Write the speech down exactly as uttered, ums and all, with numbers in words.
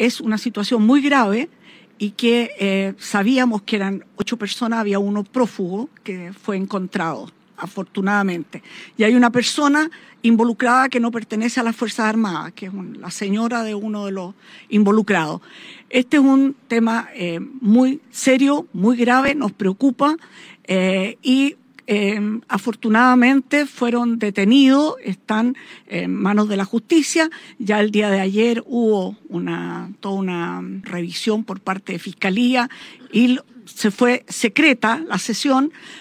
es una situación muy grave y que eh, sabíamos que eran ocho personas, había uno prófugo que fue encontrado, afortunadamente. Y hay una persona involucrada que no pertenece a las Fuerzas Armadas, que es un, la señora de uno de los involucrados. Este es un tema eh, muy serio, muy grave, nos preocupa eh, y Eh, afortunadamente fueron detenidos, están en manos de la justicia. Ya el día de ayer hubo una, toda una revisión por parte de Fiscalía y se fue secreta la sesión,